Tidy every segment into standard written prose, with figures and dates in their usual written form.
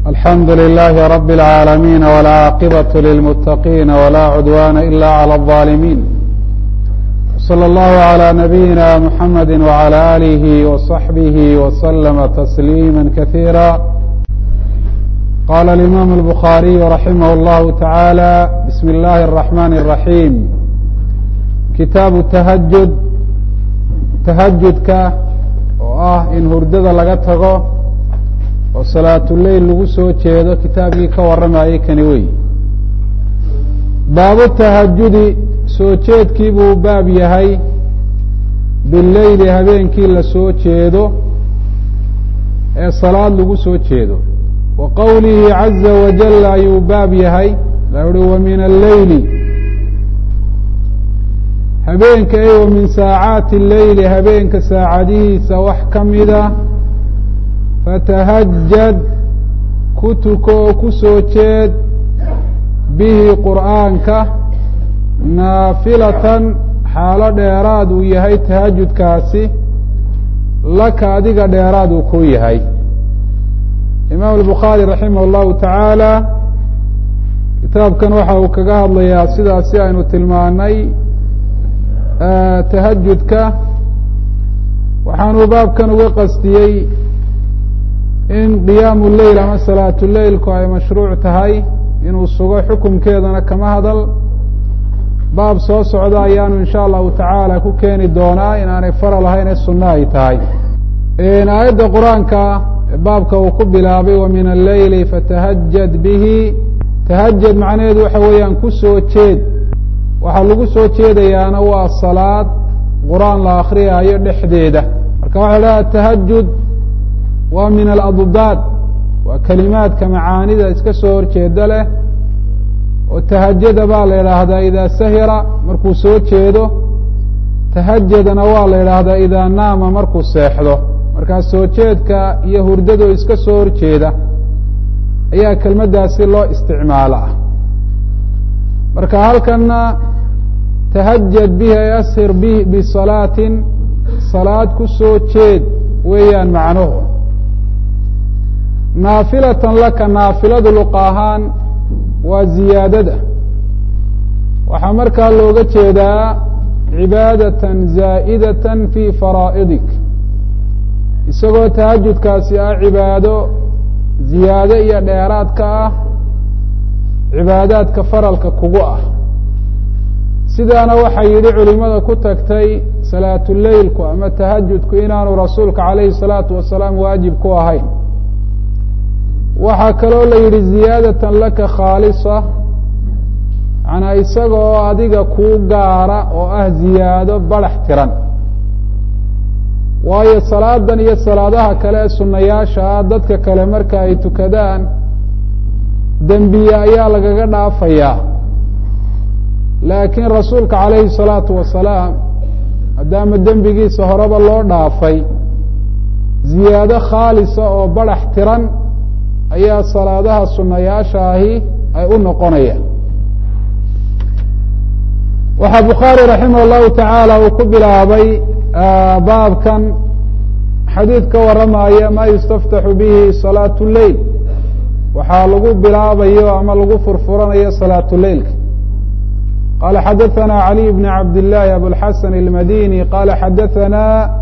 الحمد لله رب العالمين والعاقبة للمتقين ولا عدوان إلا على الظالمين. صلى الله على نبينا محمد وعلى آله وصحبه وسلم تسليما كثيرا. قال الإمام البخاري رحمه الله تعالى: بسم الله الرحمن الرحيم. kitaabu tahajud, tahajudka oo ah in hurdada laga tago oo salaatuleyl lagu soo jeedo kitaabkii ka warramayay kani wey. baabu tahajudi, soo jeedkii buu baab yahay bileyli, habeenkii la soo jeedo ee salaad lagu soo jeedo. wa qowlihi caza wajal ayuu baab yahay la uhi wa min alleyli, habeenka wa min saacaati leyli, habeenka saacadihiisa wax ka mida. fatahajad, ku tuko oo ku soo jeed bihi qur'aanka naafilatan, xaalo dheeraad uu yahay tahajudkaasi, laka adiga dheeraad uu ku yahay. imaam albukhaari raximah allahu tacaala kitaabkan waxa uu kaga hadlayaa sidaasi aynu tilmaanay tahajudka. waxaanuu baabkan uga qastiyey in qiyaamu leyl ama salaatu leylku ay mashruuc tahay, inuu sugo xukunkeedana kama hadal. baab soo socda ayaanu insha allahu tacaala ku keeni doonaa inaanay faral ahayn ee sunno ay tahay. aayadda qur-aanka baabka uu ku bilaabay wa min alleyli fatahajad bihi, tahajad macnaheedu waxa weeyaan ku soo jeed. waxaa lagu soo jeedayaana waa salaad qur-aan la akriyaayo dhexdeeda. marka waxa la dhaha tahajud waa min aladdaad, waa kelimaadka macaanida iska soo horjeeda leh. oo tahajada baa la idhaahdaa idaa sahira, markuu soo jeedo. tahajadana waa la idhaahdaa idaa naama, markuu seexdo. markaa soo jeedka iyo hurdado iska soo horjeeda ayaa kelmaddaasi loo isticmaalaa. marka halkana tahajad bihi ay ashir bisalaatin, salaad ku soo jeed weeyaan macnuhu. naafilatan laka, naafiladu luqa ahaan waa ziyaadada. waxaa markaa looga jeedaa cibaadatan zaa'idatan fii faraa'idik, isagoo tahajudkaasi ah cibaado ziyaado iyo dheeraadka ah cibaadaadka faralka kugu ah. sidaana waxaa yidhi culimada ku tagtay salaatuleylku ama tahajudku inaanu rasuulka calayhi الsalaatu wasalaam waajib ku ahayn. waxaa kaloo la yidhi ziyaadatan laka khaalisa, manaa isagoo adiga kuu gaara oo ah ziyaado barax tiran. waayo salaadan iyo salaadaha kale ee sunayaasha ah dadka kale marka ay tukadaan dembiye ayaa lagaga dhaafayaa. laakiin rasuulka calayhi الsalaatu wasalaam maadaama dembigiisa horeba loo dhaafay, ziyaado khaalisa oo barax tiran ayaa salaadaha sunayaasha ahi ay u noqonayaan. waxaa bukhaari raximah اllahu tacaala uu ku bilaabay baabkan xadiid ka warramaya ma yustaftaxu bihi salaatu leyl, waxaa lagu bilaabayo ama lagu furfuranayo salaatu leylka. qala xadaثana عaliي bn cabd الlahi abوlxasan الmadini qala xadaثana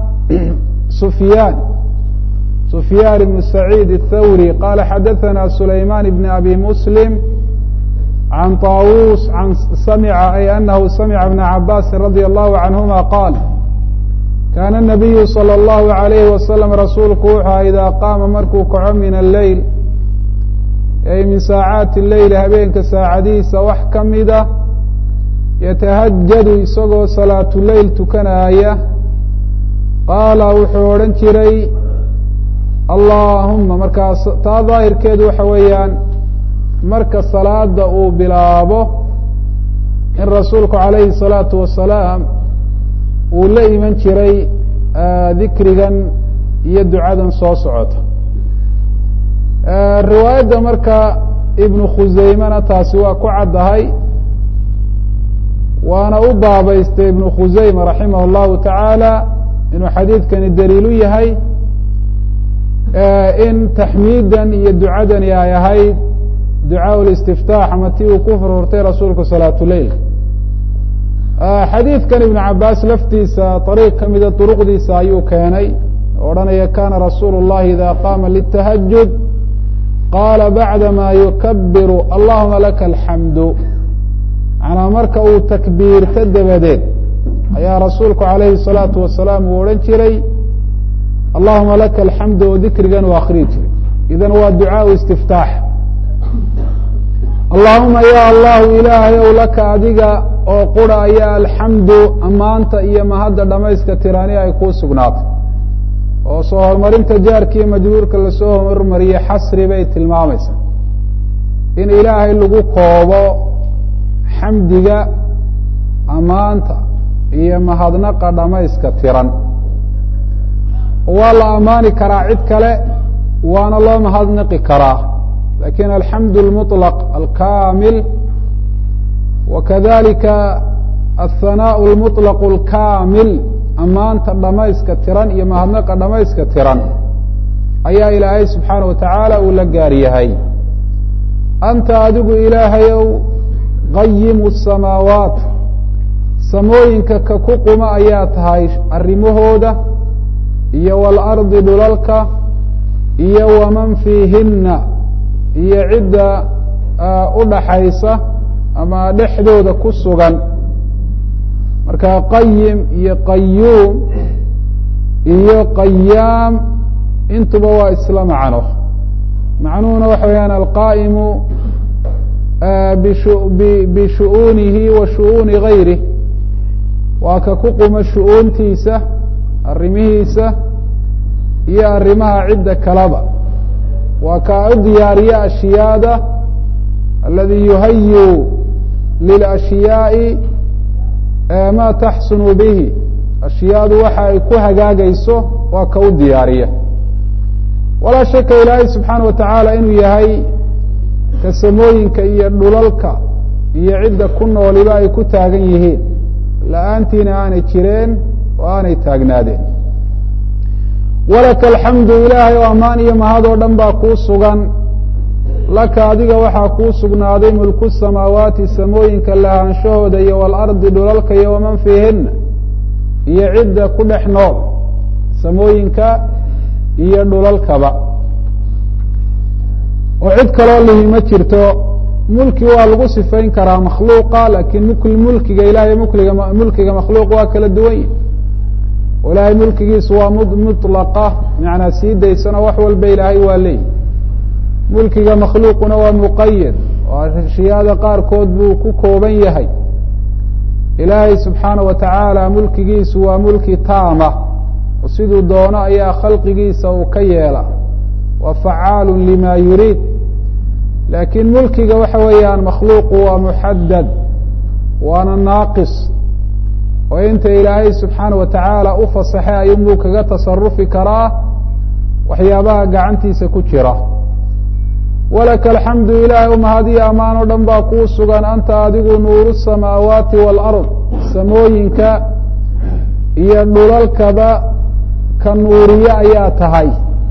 سفyاn بن سعيid الthawrي qala xadaثna سulayman بn abi msلm عan طاwuس an samca ay anahu samca بn cabاsi radي الlahu canهuma qaal kana النabiyu slى الlahu عalayhi waslم rasuulku wuxua idaa qaama markuu kaco min alleyl, ay min saacaati leyl, habeenka saacadihiisa wax ka mida, yatahajadu isagoo salaatu leyl tukanaaya. qaala wuxuu odhan jiray allaahuma, markaas taa daahirkeedu waxa weeyaan marka salaada uu bilaabo in rasuulku calayhi الsalaatu wasalaam uu la iman jiray dikrigan iyo ducadan soo socota. riwaayadda marka ibnu khuseymana taasi waa ku caddahay, waana u baabaystay ibnu khuseyma raximah اllahu tacaala inuu xadiidkani daliilu yahay in taxmiidan iyo ducadani ay ahayd ducaa اlistiftaax ama ti uu ku furfurtay rasuulku salaatu leil xadiidkan ibn cabaas laftiisa ariiq ka mida duruqdiisa ayuu keenay odhanaya kana rasuulu الlahi ida qaama litahajud qaala bacdama yukabiru allahuma laka alxamdu manaa marka uu takbiirto dabadeed ayaa rasuulku alayhi الsalaatu wasalaam uu odhan jiray allahuma laka alxamdu oo dikrigan u akriyi jiray idan waa ducaa istiftaax allahuma ya allahu ilaahay ow laka adiga oo qura ayaa alxamdu ammaanta iyo mahadda dhamayska tirani ay kuu sugnaatay oo soo horumarinta jaarka iyo majruurka lasoo hormariyey xasri bay tilmaamaysaa in ilaahay lagu koobo xamdiga ammaanta iyo mahadnaqa dhamayska tiran waa la ammaani karaa cid kale waana loo mahadnaqi karaa lakin alxamdu اlmuطlq alkamil wakadalika aلhanaaء اlmuطlq اlkamil ammaanta dhamayska tiran iyo mahadnaqa dhamayska tiran ayaa ilaahay subxaanaه wa tacaala uu la gaar yahay anta adigu ilaahayow qayimu الsamaawaat samooyinka ka ku quma ayaa tahay arrimahooda iyo wاlardi dhulalka iyo waman fiihina iyo cidda u dhaxaysa ama dhexdooda ku sugan marka qayim iyo qayuum iyo qayaam intuba waa isla macno macnuhuna waxa weyaan alqaa'imu bishu'uunihi wa shu'uuni gayrih waa ka ku quma shu'uuntiisa arrimihiisa iyo arrimaha cidda kaleba waa kaa u diyaariya ashyaada aladi yuhayu lilashyaai ma taxsunu bihi ashyaadu waxa ay ku hagaagayso waa ka u diyaariya walaa shaka ilaahay subxaana wa tacaala inuu yahay ka samooyinka iyo dhulalka iyo cidda ku nooliba ay ku taagan yihiin la-aantiina aanay jireen oo aanay taagnaadeen walaka alxamdu ilaahay oo ammaan iyo mahad oo dhan baa kuu sugan laka adiga waxaa kuu sugnaaday mulku samaawaati samooyinka lahaanshahooda iyo walardi dhulalka iyo waman fiihina iyo cidda ku dhex nool samooyinka iyo dhulalkaba oo cid kaloo lihi ma jirto mulki waa lagu sifayn karaa makhluuqa lakin mulkiga ilahay mulkiga makhluuq waa kala duwan yihi ilaahay mulkigiisu waa mطlaqa manaa sii daysano wax walba ilaahay waa leeyihi mulkiga makhluuquna waa muqayad oo ashyaada qaarkood buu ku kooban yahay ilaahay subxaanaه wa tacaala mulkigiisu waa mulki taama oo siduu doono ayaa khalqigiisa uu ka yeela wa facaalu lima yuriid lakin mulkiga waxa weeyaan makhluuqu waa muxadad waana naaqis oo inta ilaahay subxaanaه wa tacaala u fasaxay ayunbuu kaga tasarufi karaa waxyaabaha gacantiisa ku jira walaka alxamdu ilaahay umahadiyo ammaan o dhan baa kuu sugan anta adigu nuuru الsamaawaati wاlard samooyinka iyo dhulalkaba ka nuuriye ayaa tahay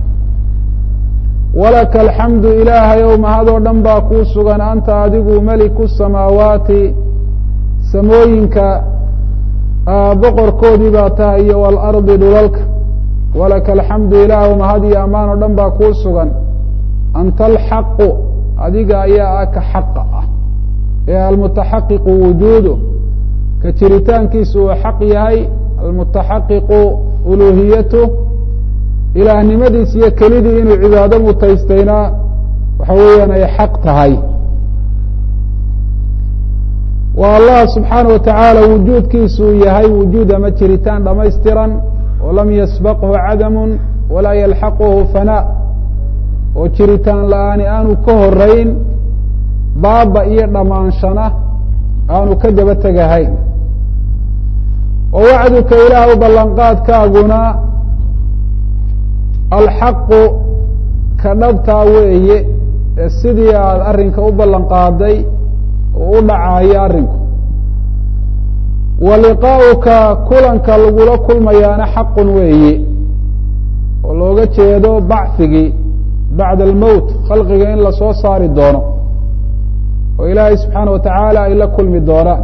walaka alxamdu ilaahay o mahad oo dhan baa kuu sugan anta adigu meliku الsamaawaati samooyinka boqorkoodii baa tahay iyo walardi dhulalka walaka alxamdu ilaah mahad iyo ammaan oo dhan baa kuu sugan anta alxaqu adiga ayaa ah ka xaqa ah ee almutaxaqiqu wujuudu ka jiritaankiisu uu xaq yahay almutaxaqiqu uluhiyatu ilaahnimadiis iyo kelidii inuu cibaado mutaystayna waxa weeyaan ay xaq tahay waa allah subxaanaه wa tacaala wujuudkiisu uu yahay wujuud ama jiritaan dhamaystiran oo lam yasbaqhu cadamu walaa yalxaquhu fanaa oo jiritaan la-aani aanu ka horeyn baaba iyo dhammaanshana aanu ka daba tegahayn oo wacduka ilaah u ballanqaadkaaguna alxaqu ka dhabtaa weeye ee sidii aada arrinka u ballan qaaday oo u dhacaayo arrinku wa liqaa'uka kulanka lagula kulmayaana xaqun weeye oo looga jeedo bacigii bacda almowt khalqiga in lasoo saari doono oo ilaahay subxaana watacaala ay la kulmi doonaan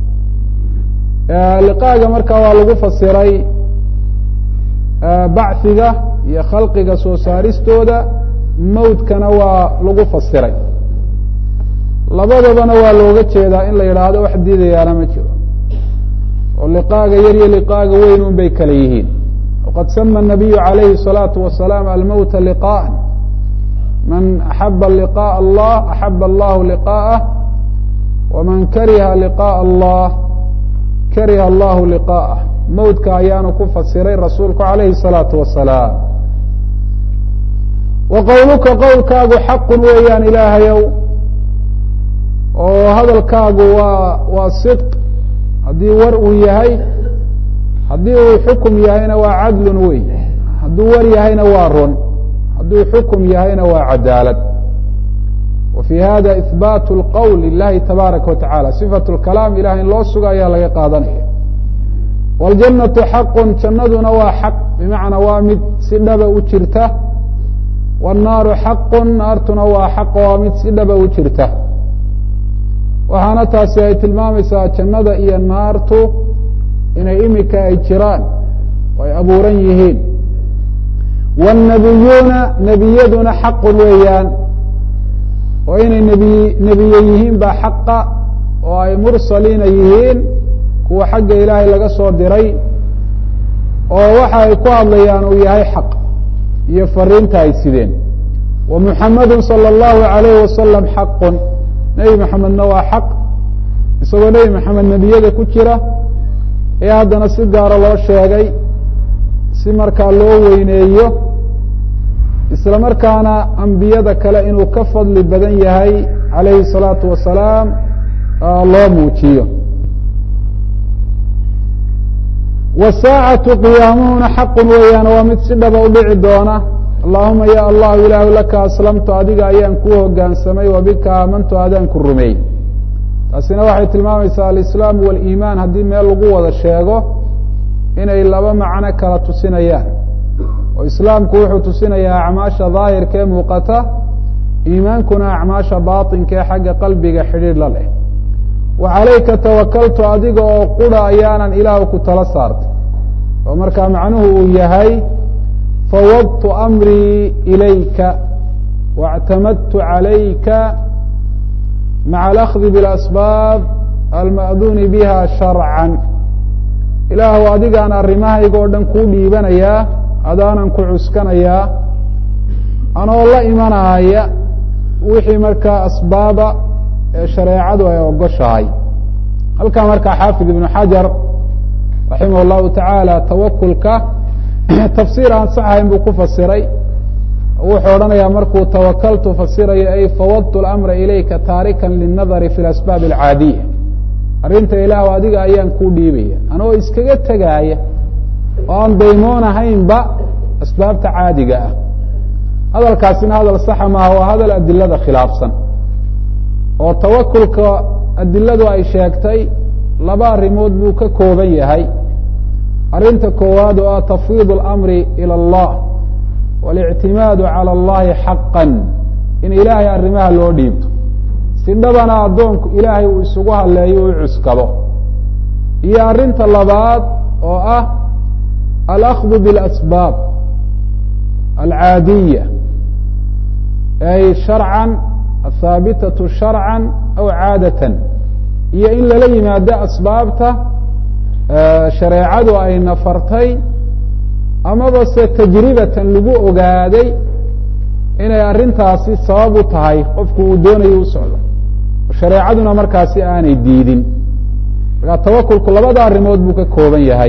liqaaga markaa waa lagu fasiray bachiga iyo khalqiga soo saaristooda mowtkana waa lagu fasiray labadabana waa looga jeedaa in la yidhaahdo wax diidayaana ma jiro oo liqaaga yar iyo liqaaga weyn un bay kala yihiin waqad sama الnabiyu عalayhi الصalaaةu wasalaam almowta liqاءa man axaba liqاء allah axaba allahu liqاءah waman kariha liqاء allah kariha allahu liqاءah mowtka ayaanu ku fasiray rasuulku عalayhi الصalaaةu wasalaam wa qowluka qowlkaagu xaqun weeyaan ilaahayow oo hadalkaagu waa sidq haddii war uu yahay haddii uu xukum yahayna waa cadlun wey hadduu war yahayna waa run hadduu xukum yahayna waa cadaalad wa fii hada ihbaat اlqowl lilahi tabaaraka wa tacala sifat اlkalaam ilahay in loo suga ayaa laga qaadanaya wاljannatu xaqun jannaduna waa xaq bimacnaa waa mid si dhaba u jirta wالnaaru xaqun naartuna waa xaq waa mid si dhaba u jirta waxaana taasi ay tilmaamaysaa jannada iyo naartu inay imika ay jiraan oo ay abuuran yihiin wالnabiyuuna nebiyaduna xaqun weeyaan oo inay nebiye yihiin baa xaqa oo ay mursaliina yihiin kuwa xagga ilaahay laga soo diray oo waxa ay ku hadlayaan uu yahay xaq iyo fariinta ay sideen wa muxamadu salى اllahu عalayh wasalam xaqun nebi maxamedna waa xaq isagoo nebi maxamed nebiyada ku jira ee haddana si gaaro loo sheegay si markaa loo weyneeyo isla markaana ambiyada kale inuu ka fadli badan yahay calayhi الsalaatu wasalaam loo muujiyo wasaacatu qiyaamuhuna xaqun weeyaan waa mid si dhaba u dhici doona allahuma ya allahu ilaahu laka aslamtu adiga ayaan kuu hogaansamay wabika aamantu adaan ku rumeeyey taasina waxay tilmaamaysaa alislaamu waliimaan haddii meel lagu wada sheego inay laba macno kala tusinayaan oo islaamku wuxuu tusinayaa acmaasha daahirka ee muuqata iimaankuna acmaasha baatinka ee xagga qalbiga xidhiir la leh wa calayka tawakaltu adiga oo qura ayaanan ilaahu ku tala saartay oo markaa macnuhu uu yahay fawadtu amrii ilayka واctamadtu عalayka maعa alأkhdi bاlasbaab alma'duuni biha sharcan ilaahu adigaan arrimahayga oo dhan kuu dhiibanayaa adaanan ku cuskanayaa anoo la imanaya wixii markaa asbaaba ee shareecadu ay ogoshahay halkaa markaa xaafid ibnu xajar raximah الlahu taعaalى tawakulka tafsiir aan sax ahayn buu ku fasiray wuxuu odhanayaa markuu tawakaltu fasirayo ay fawadtu اlamra ilayka taarikan linadari fi اlasbaab alcaadiya arrinta ilaahu adiga ayaan kuu dhiibaya anoo iskaga tegaaya oo aan daymoonahaynba asbaabta caadiga ah hadalkaasina hadal saxa maaha waa hadal adilada khilaafsan oo tawakulka adiladu ay sheegtay laba arrimood buu ka kooban yahay arrinta koowaad oo ah tafwiid اlamri ilى اllah waاlictimaadu calى اllahi xaqa in ilaahay arrimaha loo dhiibto si dhabana addoonku ilaahay uu isugu haleeyo u cuskado iyo arrinta labaad oo ah alأkhdu bاlasbaab alcaadiya ay sharcan athaabitaة sharcan aw caadatan iyo in lala yimaado asbaabta shareecadu ay nafartay amaba se tajribatan lagu ogaaday inay arrintaasi sabab u tahay qofku uu doonayo u socdo shareecaduna markaasi aanay diidin markaa tawakulku labada arrimood buu ka kooban yahay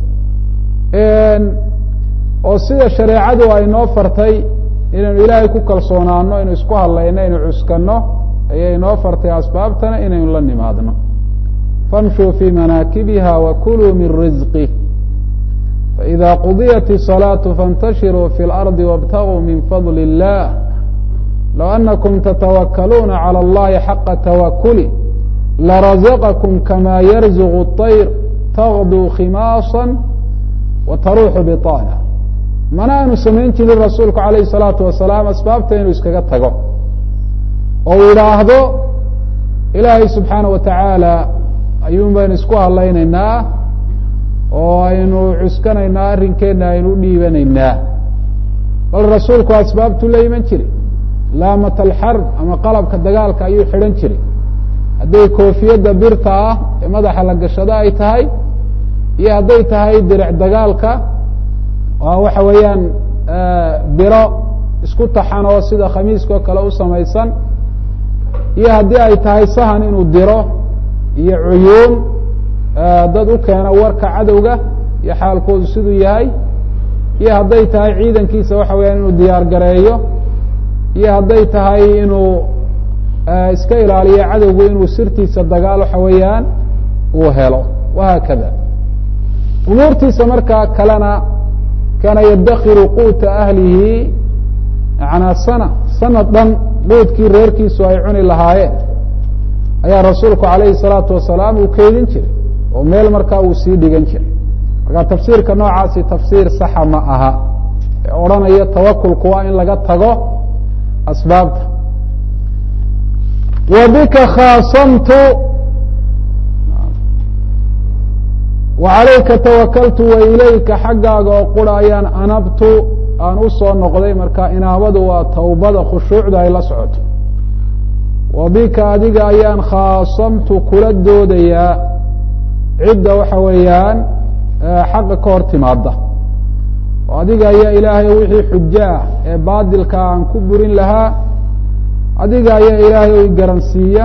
oo sida shareecadu ay noo fartay inaynu ilaahay ku kalsoonaano inu isku hadlayno inu cuskano ayay noo fartay asbaabtana inaynu la nimaadno famshuu fii manaakibiha wakuluu min rizqih faإida qudiyat الصalaaةu faاntashiruu fi اlarضi wاbtaguu min fadl الlah low anakum tatawakaluuna calى اllahi xaqa tawakuli larazaqakum kama yarzuq الطayr tagduu khimaasa wa taruuxu biطaana mana aanu samayn jirin rasuulku calayhi الsalaatu wasalaam asbaabta inuu iskaga tago oo uu yidhaahdo ilaahay subxaana wa tacaala ayuun baynu isku hadlaynaynaa oo aynu cuskanaynaa arrinkeenna aynu u dhiibanaynaa bal rasuulku asbaabtuu la iman jiray laamat alxarb ama qalabka dagaalka ayuu xidhan jiray hadday koofiyadda birta ah ee madaxa la gashado ay tahay iyo hadday tahay diric dagaalka oo waxa weeyaan biro isku taxan oo sida khamiiskao kale u samaysan iyo haddii ay tahay sahan inuu diro iyo cuyuun dad u keena warka cadowga iyo xaalkoodu siduu yahay iyo hadday tahay ciidankiisa waxa weyaan inuu diyaar gareeyo iyo hadday tahay inuu iska ilaaliyo cadowgu inuu sirtiisa dagaal waxa weeyaan uu helo wahaakada umuurtiisa markaa kalena kaana yadakiru quuta ahlihi yanaa sanad dhan quudkii reerkiisu ay cuni lahaayeen ayaa rasuulku calayhi الsalaatu wasalaam uu keedin jiray oo meel markaa uu sii dhigan jiray marka tafsiirka noocaasi tafsiir saxa ma aha ee odhanaya tawakulku waa in laga tago asbaabta wa bika khaasamtu wa calayka tawakaltu wa ilayka xaggaaga oo qura ayaan anabtu aan u soo noqday marka inaabadu waa tawbada khushuucda ay la socoto wa bika adiga ayaan khaasamtu kula doodayaa cidda waxa weeyaan xaqa ka hor timaada oo adiga ayaa ilaahay wixii xujo ah ee baadilka aan ku burin lahaa adiga ayaa ilaahay o garansiiya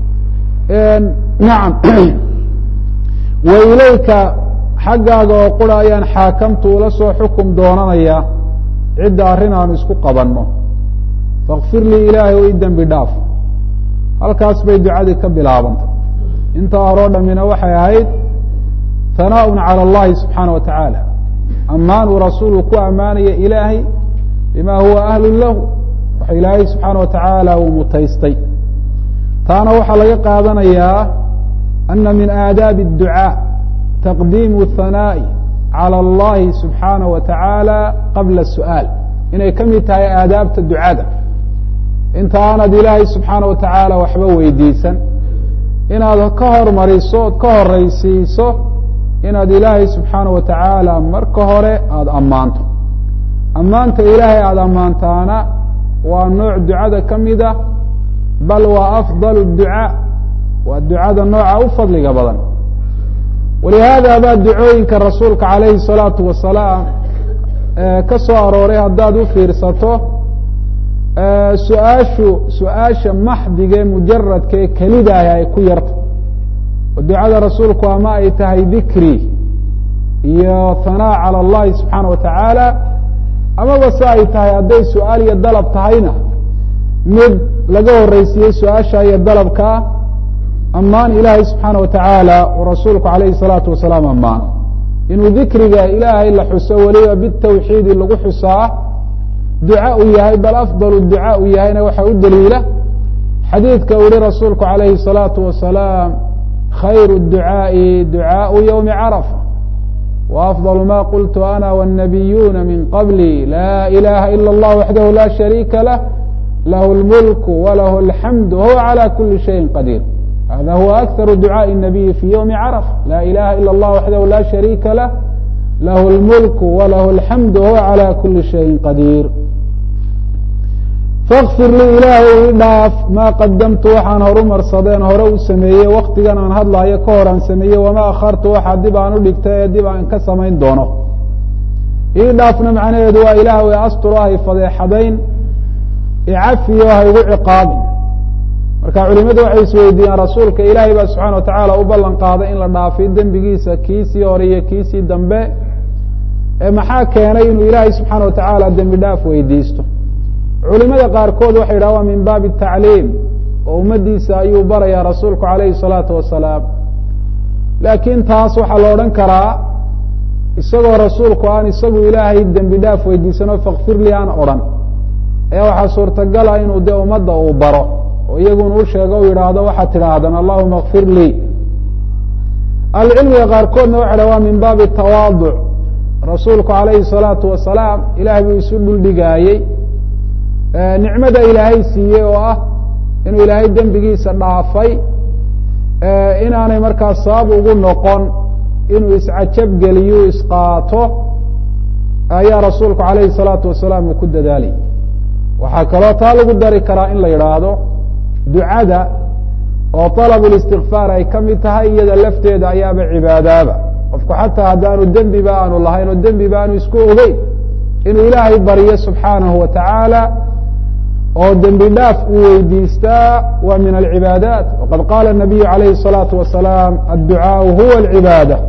nacam wa ilayka xaggaaga oo qura ayaan xaakamtu ula soo xukum doonanaya cidda arrin aanu isku qabanno fakfir lii ilaahay o i dembi dhaaf halkaas bay ducadii ka bilaabantay intaa horoo dhammina waxay ahayd hanaaء calى اllahi subxaanaه wa tacaala ammaan uu rasuulku ku ammaanaya ilaahay bima huwa ahlu lahu waxa ilaahay subxaana wa tacaala uu mutaystay taana waxaa laga qaadanayaa ana min aadaabi الducاء taqdiimu hanaaءi calى اllahi subxaanaه wa tacaala qabla الsu'aal inay ka mid tahay aadaabta ducada inta aanad ilaahay subxaanaه wa tacaala waxba weydiisan inaad ka hormariso ood ka horeysiiso inaad ilaahay subxaanaه wa tacaala marka hore aada ammaanto ammaanta ilaahay aada ammaantaana waa nooc ducada ka mida bal waa afضal الducاء waa ducada nooca u fadliga badan walihaada baa ducooyinka rasuulka calayhi الsalaaةu wasalaam ka soo arooray haddaad u fiirsato su-aasha maxdige mujaradka ee kelidaahi ay ku yarta oo ducada rasuulku ama ay tahay dikri iyo hanaa calى اllahi subxaanaه wa tacaala amaba se ay tahay hadday su-aal iyo dalab tahayna mid laga horeysiiyey su-aasha iyo dalabkaa ammaan ilaahay subxaanaه wa tacaala uu rasuulku calayhi الsalaatu wasalaam ammaano inuu dikriga ilaahay la xuso weliba bitawxiidi lagu xusaa duca uu yahay bal afضal ducaa uu yahayna waxaa u daliila xadiidka uu yihi rasuulku calayhi الsalaatu wasalaam khayr الducaaءi ducaaءu ywmi carafa وأfضل ma qultu ana والنabiyuna min qablي la ilaha ilا اllah waxdahu la shariika lah lahu اlmulk walahu اlxamd wahuwa عalى kuli شhayءi qadiir hada huwa أkثar ducaaءi الnabiyi fi ywmi carafa la ilaha ilا اllah waxdahu la shariika lah lahu اlmulk walahu اlxamd wahuwa عalى kuli شhayءi qadiir fakfir lii ilaahay i dhaaf maa qadamtu waxaan horumarsadeen hore u sameeyey waktigan aan hadlaayo ka hor aan sameeyey wamaa akhartu waxa dib aan u dhigtay ee dib aan ka samayn doono ii dhaafna macnaheedu waa ilaah way asturo hay fadeexadayn icafiyo ha igu ciqaabin marka culimadu waxay isweydiiyeen rasuulka ilaahay baa subxana wa tacaala u ballan qaaday in la dhaafiyo dembigiisa kiisii hore iyo kiisii dambe ee maxaa keenay inuu ilaahay subxaana wa tacaala dembi dhaaf weydiisto culimada qaarkood waxay yidhaha waa min baabi الtacliim oo ummadiisa ayuu barayaa rasuulku calayhi الsalaatu wasalaam laakiin taas waxaa la odhan karaa isagoo rasuulku aan isagu ilaahay dembi dhaaf weydiisanoo fakfir lii aan odhan ayaa waxaa suurtagala inuu dee ummadda uu baro oo iyaguna u sheego u yidhaahdo waxaad tidhaahdaan allahuma kfir lii ahlucilmiga qaarkoodna waxa yidhaha waa min baabi tawaaduc rasuulku calayhi الsalaatu wasalaam ilaah buu isu dhuldhigaayey nicmada ilaahay siiyey oo ah inuu ilaahay dembigiisa dhaafay inaanay markaas sabab ugu noqon inuu iscajab geliyo isqaato ayaa rasuulku calayhi الsalaatu wasalaam uu ku dadaalay waxaa kaloo taa lagu dari karaa in la yidhaahdo ducada oo طalab اlistikfaar ay ka mid tahay iyada lafteeda ayaaba cibaadaaba qofku xataa haddaanu dembiba aanu lahayn oo dembiba aanu isku ogeyn inuu ilaahay baryo subxaanahu wa tacaala oo dembi dhaaf uu weydiistaa waa min alcibaadaat waqad qaala الnabiyu calayhi الsalaatu wasalaam adducaaءu huwa alcibaada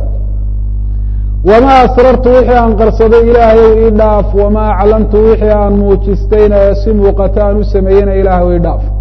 wma asrartu wixii aan qarsaday ilaahayow ii dhaaf wama aclantu wixii aan muujistayna si muuqata aan u sameeyena ilaahw ii dhaaf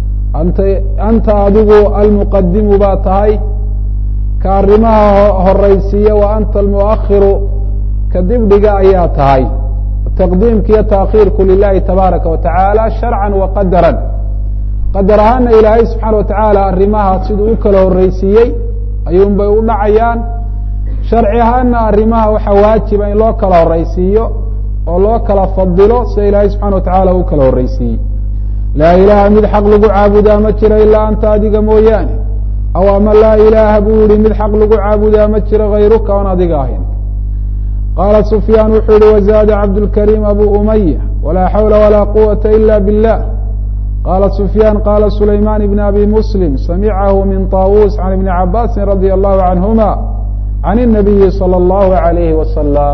anta adigu almuqadimu baa tahay ka arrimaha horaysiiya wa anta almuakhiru ka dibdhiga ayaa tahay taqdiimka iyo taakhiirku lilahi tabaaraka wa tacaala sharcan wa qadaran qadar ahaana ilaahay subxaana wa tacaala arrimaha siduu u kala horeysiiyey ayuun bay u dhacayaan sharci ahaana arrimaha waxaa waajiba in loo kala horeysiiyo oo loo kala fadilo sida ilaahay subxana wa tacaala u kala horeysiiyey laa ilaaha mid xaq lagu caabudaa ma jiro ilaa anta adiga mooyaane aw ama laa ilaaha buu yihi mid xaq lagu caabudaa ma jiro hayruka oon adiga ahayn qaala sufyaan wuxuu yihi wazaada cabdulkariim abu umaya walaa xawla walaa quwata ila biاllah qaala sufyaan qaala sulaymaan ibn abi muslim samicahu min طaawuus can ibni cabaasin radia allahu canhuma can الnabiyi salى اllahu عalayhi wasalam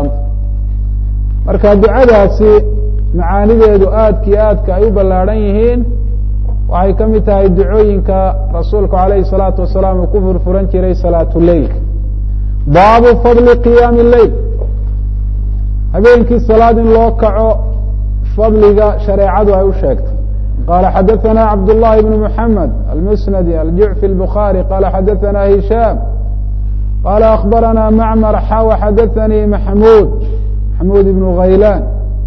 marka ducadaasi macaanideedu aadka iyo aadka ay u ballaadhan yihiin waxay ka mid tahay ducooyinka rasuulku calayhi الsalaatu wasalaam uu ku furfuran jiray salaatu leilka baabu fadli qiyaami اleyl habeenkii salaad in loo kaco fadliga shareecadu ay u sheegtay qala xadaثana cabd الlahi bn mحamed almusnadi aljucfi الbukhaarي qala xadaثana hishaam qال أخبرنا معmر xw xdثnي محmوd بن غaylan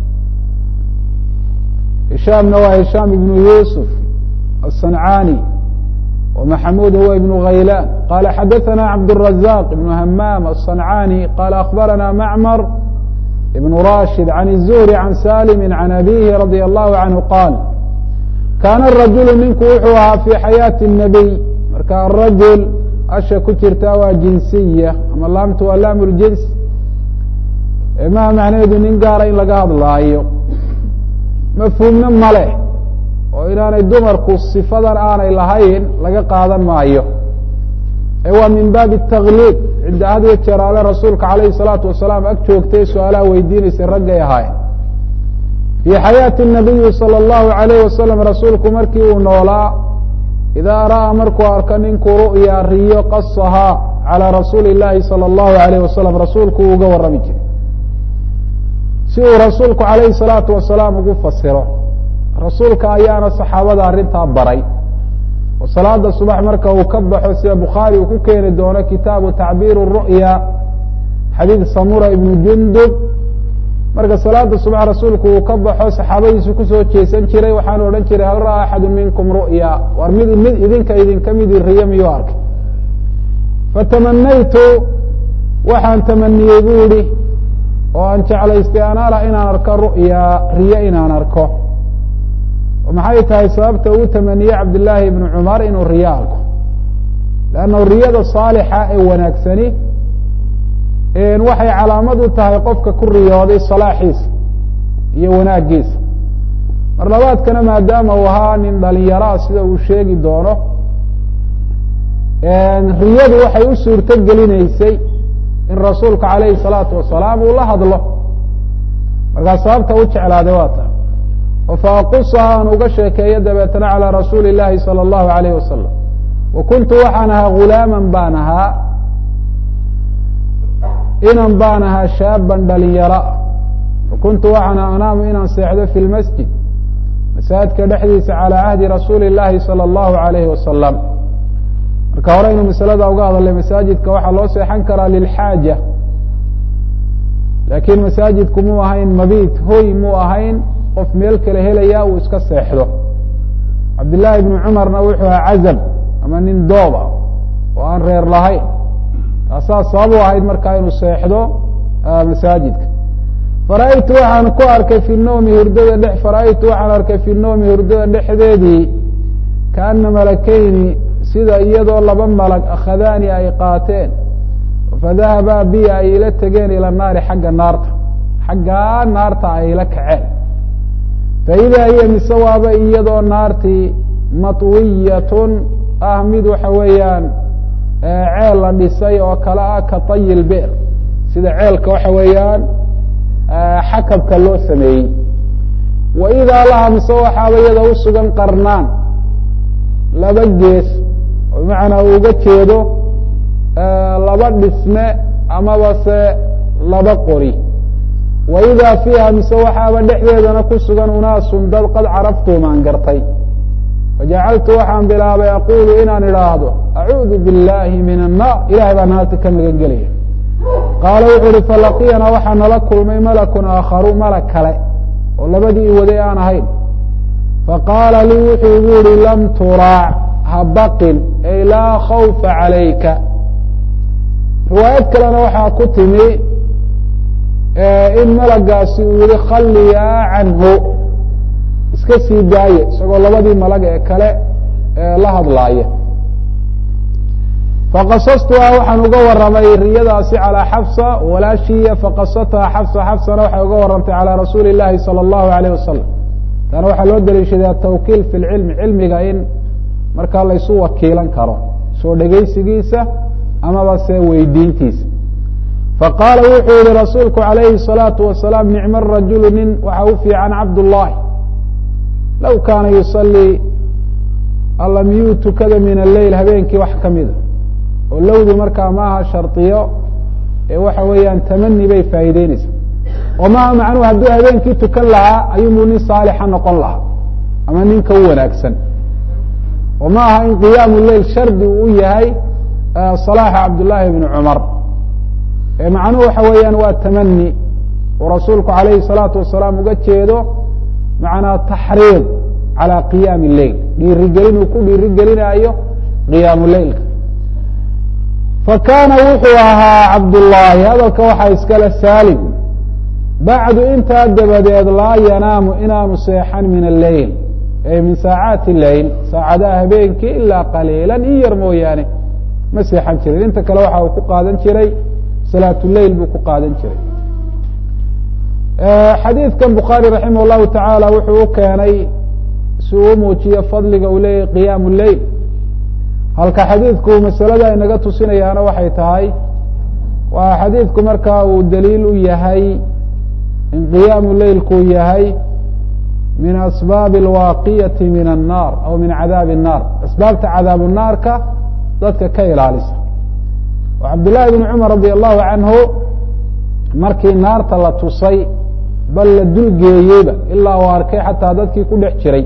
هiشhaamna waa هiشhaam بن يوسف الصنعاني ومحmوd huwa بن غaylan qال xdثna عبدالرزاq بن همام الصنعاني qال أخبرنا معmر بن راشhد عن الزهري عن سالم عن أbيه رضي الله عنه qاaل kاna الرaجuل ninku wuxuu ahaa في xayاaةi النبي marka الرaجuل asha ku jirtaa waa jinsiya ama laamtu waa laam ljins maha macnaheedu nin gaara in laga hadlaayo mafhuumna male oo inaanay dumarku sifadan aanay lahayn laga qaadan maayo ee waa min baabi taklib cidda had iyo jeer ale rasuulka calayhi الsalaatu wasalaam ag joogtay su-aalaha weydiinaysay raggay ahaayeen fii xayaati الnabiyi salى اllahu عalayh wasalam rasuulku markii uu noolaa idaa ra'aa markuu arko ninku ru'ya riyo qasahaa calىa rasuuli اllahi salى اllahu عalayh wasalam rasuulku uu uga warrami jiray si uu rasuulku calayhi الsalaatu wasalaam ugu fasiro rasuulka ayaana saxaabada arrintaa baray oo salaada subax marka uu ka baxo sida bukhaari uu ku keeni doono kitaabu tacbiir الru'ya xadiid samura ibnu jundub marka salaada subax rasuulku uu ka baxo saxaabadiisu kusoo jeesan jiray waxaanu odhan jiray hal ra'a axadu minkum ru'ya war mid idinka idinka midi riyo miyuu arkay fatamanaytu waxaan tamaniyey buu yihi oo aan jeclaystay an ara inaan arko ru'ya riyo inaan arko maxay tahay sababta uu tamaniyey cabdillaahi ibnu cumar inuu riyo arko leanna riyada saalixa ee wanaagsani waxay calaamad u tahay qofka ku riyooday salaaxiisa iyo wanaagiisa mar labaadkana maadaama uu ahaa nin dhalinyaraa sida uu sheegi doono riyadu waxay u suurto gelinaysay in rasuulka calayhi الsalaatu wasalaam uu la hadlo markaa sababta u jeclaaday waa tahay oo faaqusaha aan uga sheekeeyo dabeetana calىa rasuuli اllahi salى اllahu عalayh wasalam wa kuntu waxaan ahaa gulaaman baan ahaa inan baan ahaa shaaban dhalinyaro kuntu waxaan anaamu inaan seexdo fi lmasjid masaajidka dhexdiisa calىa cahdi rasuuli اllahi salى اllahu عalayhi wasalam marka hore aynu masalada uga hadalnay masaajidka waxaa loo seexan karaa lilxaaja laakiin masaajidku muu ahayn mabiit hoy muu ahayn qof meel kale helaya uu iska seexdo cabdillaahi ibnu cumarna wuxuu ahaa cazab ama nin dooba oo aan reer lahayn taasaa sabab u ahayd markaa inuu seexdo masaajidka fara'aytu waxaan ku arkay fi noomi hurdada fara'aytu waxaan arkay fi noomi hurdada dhexdeedii kaana malakayni sida iyadoo laba malag akhadaani ay qaateen fadahabaa bi ay ila tegeen ila naari xaggaa naarta ay ila kaceen faidaa hiya mise waaba iyadoo naartii matwiyatun ah mid waxa weeyaan ceel la dhisay oo kale ah ka tayi lbeer sida ceelka waxa weeyaan xakabka loo sameeyey wa idaa laha mise waxaaba iyada usugan qarnaan laba gees oo bimacnaa uu uga jeedo laba dhisme amaba se laba qori wa idaa fiiha mise waxaaba dhexdeedana ku sugan unaasun dad qad caraftuum aan gartay fajacaltu waxaan bilaabay aqulu inaan idhaahdo acuudu biاllahi min الnar ilahay baa naarta ka magan gelaya qaala wuxuu uhi falaqiyana waxaa nala kulmay malakun aakharu malag kale oo labadii i waday aan ahayn faqaala lii wuxuu igu yihi lam turaac ha baqin ay laa khawfa calayka riwaayad kalena waxaa ku timi in malagaasi uu yihi khaliyaa canhu iska sii daaye isagoo labadii malag ee kale la hadlaaya faqasastuha waxaan uga waramay riyadaasi calىa xafsa walaashiya faqasatha xafsana waxay uga warantay calى rasuuli الlahi salى الlahu عalيه wasalam taana waxaa loo daliishaday atawkiil fi lcilmi cilmiga in markaa laysu wakiilan karo soo dhegaysigiisa amaba se weydiintiisa faqaala wuxuu yihi rasuulku عalayhi الصalaaةu wasalaam nicma rajulu nin waxa u fiican cabdullahi low kaana yusalii alla miyuu tukada min aleyl habeenkii wax kamida oo lowdu markaa maaha shardiyo ee waxa weeyaan tamani bay faa'iideynaysaa oo maaha macnuhu hadduu habeenkii tukan lahaa ayuunbuu nin saalixa noqon lahaa ama ninka u wanaagsan oo ma aha in qiyaamu leyl shardi uu u yahay salaaxa cabdullaahi bni cumar ee macnuhu waxa weeyaan waa tamani oo rasuulku calayhi salaatu wasalaam uga jeedo macnaa taxriid calaa qiyaami leyl dhiirigelin uu ku dhiirigelinaayo qiyaamu leylka fakaana wuxuu ahaa cabdullaahi hadalka waxaa iskale saalim bacdu intaa dabadeed laa yanaamu inaanu seexan min alleyl ay min saacaati leyl saacadaha habeenkii ilaa qaliila in yar mooyaane ma seexan jirin inta kale waxa uu ku qaadan jiray salaatuleyl buu ku qaadan jiray xadiidkan bukhaari raximah llahu tacaala wuxuu u keenay si uu muujiyo fadliga uu leeyahy qiyaamu leyl halka xadiidku masalada inaga tusinayaana waxay tahay waa xadiidku markaa uu daliil u yahay in qiyaamu leylkuu yahay min asbaabi alwaaqiyati min annaar aw min cadaabi الnaar asbaabta cadaabu naarka dadka ka ilaalisa oo cabdullaahi bni cumar radi allahu canhu markii naarta la tusay bal la dulgeeyeyba ilaa uu arkay xataa dadkii ku dhex jiray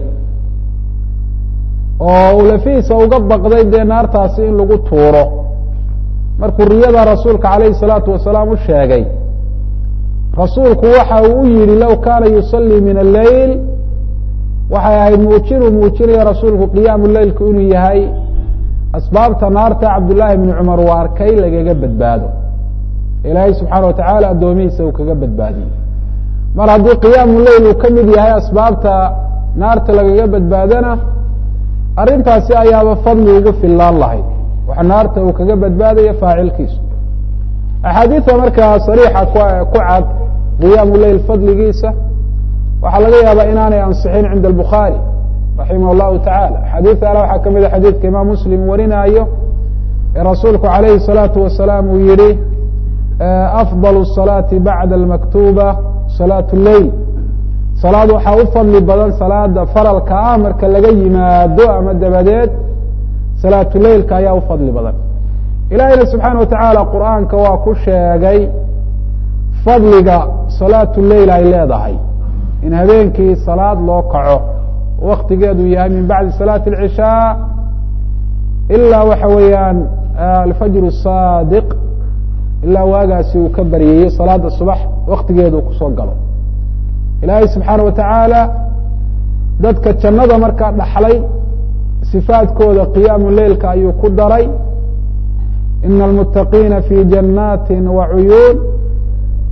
oo uu lafihiisa uga baqday dee naartaasi in lagu tuuro markuu riyada rasuulka calayhi salaatu wasalaam u sheegay rasuulku waxa uu u yihi low kaana yusalii min alleyl waxay ahayd muujinaya rasuulku qiyaamu leylku inuu yahay asbaabta naarta cabdullaahi bni cumar uu arkay lagaga badbaado ilaahay subxaana watacaala addoomihiisa uu kaga badbaadiyey mar haddii qiyaamu leyl uu ka mid yahay asbaabta naarta lagaga badbaadana arrintaasi ayaaba fadli ugu fillaan lahayd wax naarta uu kaga badbaadayo faacilkiisu axaadiida markaa sariixa ku cad qiyaamu leyl fadligiisa waxaa laga yaabaa inaanay ansixin cinda albukhaari raximah اllahu tacala axaadiida ale waxaa kamid a xadiidka imaam muslim warinaayo ee rasuulku calayhi الsalaatu wasalaam uu yihi afضal الصalaati bacda almaktuba salaat leyl salaad waxaa u fadli badan salaada faralka ah marka laga yimaado ama dabadeed salaatuleylka ayaa u fadli badan ilahina subxaana watacaala qur'aanka waa ku sheegay fadliga salaatu leyl ay leedahay in habeenkii salaad loo kaco waktigeedu yahay min bacdi salaati اlcishaa ilaa waxa weeyaan alfajr الsaadiq ilaa waagaasi uu ka baryeeyo salaada subax waktigeedu kusoo galo ilaahay subxaana watacaala dadka jannada markaa dhaxlay sifaadkooda qiyaamu leylka ayuu ku daray ina almuttaqiina fi jannaati wacuyuun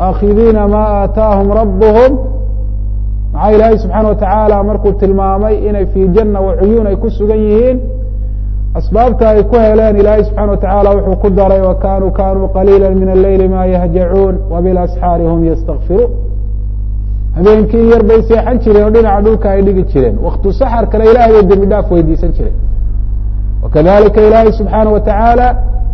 aakhidiina ma aataahum rabbuhum maxaa ilaahay subxaana watacaala markuu tilmaamay inay fii janna wacuyuun ay ku sugan yihiin asbaabta ay ku heleen ilaahay subxana watacaala wuxuu ku daray wakanuu qaliila min alleyli ma yahjacuun wabilasxaari hum yastakfiruun habeenkii yar bay seexan jireen oo dhinaca dhulka ay dhigi jireen waktu saxar kale ilahay bay dembi dhaaf weydiisan jireen wakadalika ilaahay subxaana watacaala